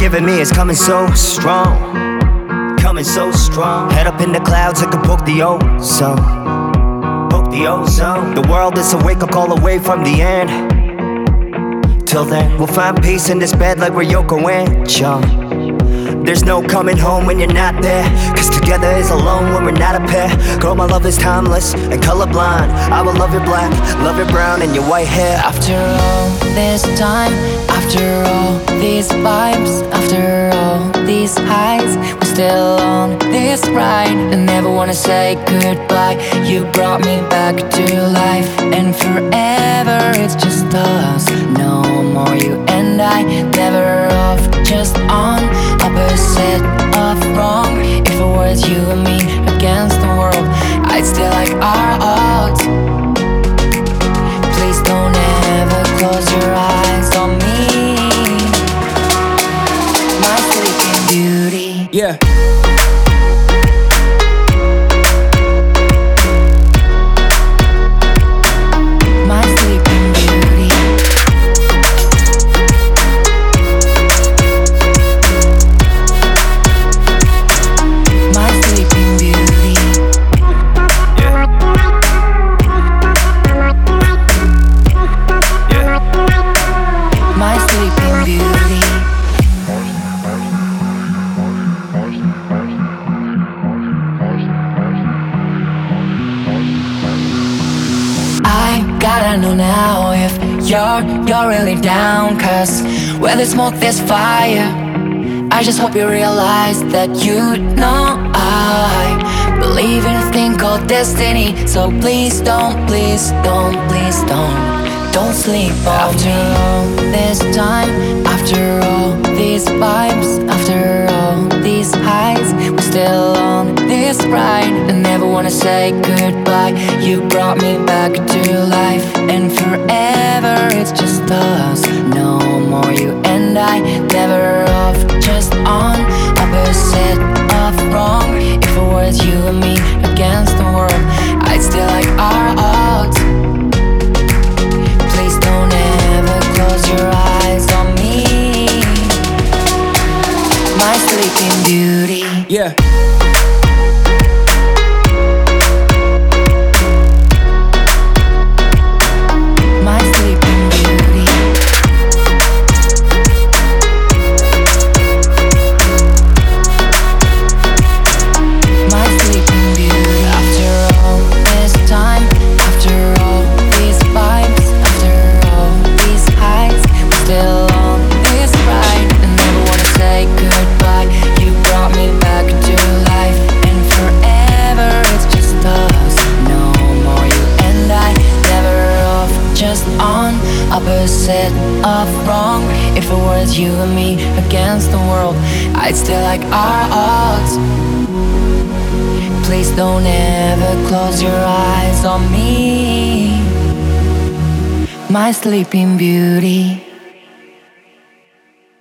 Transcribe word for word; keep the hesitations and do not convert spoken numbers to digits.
giving me is coming so strong, coming so strong. Head up in the clouds, I can poke the ozone, poke the ozone. The world is a wake-up call away from the end. Till then, we'll find peace in this bed like we're Yoko and John. There's no coming home when you're not there, cause together is alone when we're not a pair. Girl, my love is timeless and colorblind. I will love your black, love your brown and your white hair. After all this time, after all these vibes, after all these highs, we're still on this ride. I never wanna say goodbye. You brought me back to life, and forever it's just us. No more you and I, never off, just on. Opposite of wrong. If it was you and me against the world, I'd still like our odds. Please don't ever close your eyes on me, my sleeping beauty. Yeah. Gotta know now if you're, you're really down, cause where there's smoke there's fire. I just hope you realize that you know I believe in a thing called destiny. So please don't, please don't, please don't, don't sleep on me. After all this time, after all these vibes, after all these highs, we're still on this ride. I never wanna say goodbye. You brought me back to life, and forever it's just us. No more you and I, never off, just on. Opposite of wrong. If it was you and me against the world, I'd still like our odds. Please don't ever close your eyes on me, my sleeping beauty. Yeah. Opposite of wrong. If it was you and me against the world, I'd still like our odds. Please don't ever close your eyes on me, my sleeping beauty.